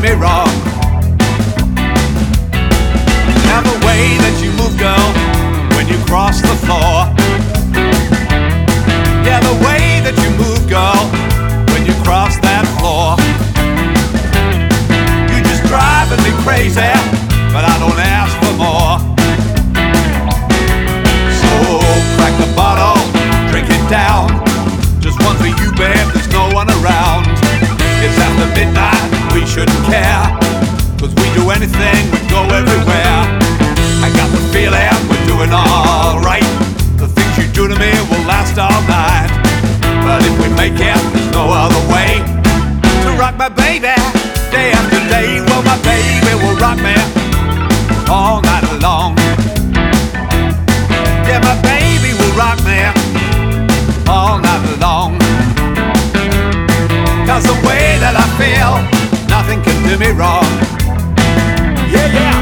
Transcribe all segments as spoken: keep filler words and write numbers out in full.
me wrong. Now the way that you move, girl, when you cross the floor. Yeah, the way that you move, girl, when you cross that floor. You're just driving me crazy, but I don't ask for more. So crack the bottle, drink it down. Just one for you, babe, there's no one around. It's after midnight, we shouldn't care, 'cause we do anything, we go everywhere. I got the feeling we're doing alright. The things you do to me will last all night. But if we make it, there's no other way to rock my baby day after day. Well, my baby will rock me all night long. Yeah, my baby will rock me all night long. 'Cause the way that I feel, nothing can do me wrong. Yeah, yeah.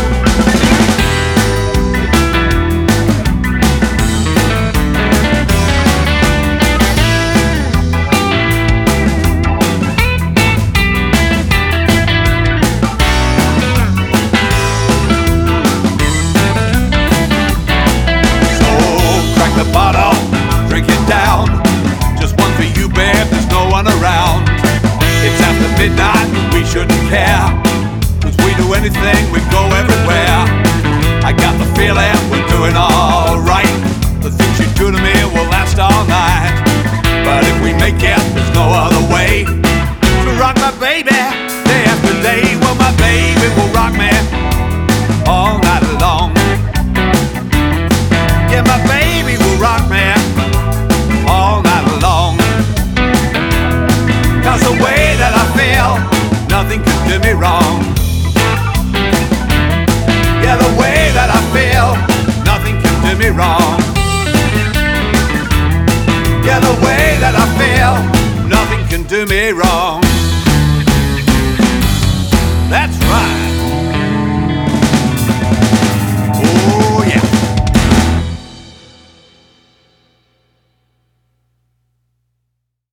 The bottle, drink it down. Just one for you, babe, there's no one around. It's after midnight, we shouldn't care, 'cause we do anything, we go everywhere. I got the feeling we're doing alright. The things you do to me will last all night. But if we make it, there's no other way to rock my baby day after day. Well, my baby will rock me all night long. Yeah, my baby will rock me all night long. 'Cause the way that I feel, nothing can do me wrong. Yeah, the way that I feel, nothing can do me wrong. Yeah, the way that I feel, nothing can do me wrong. That's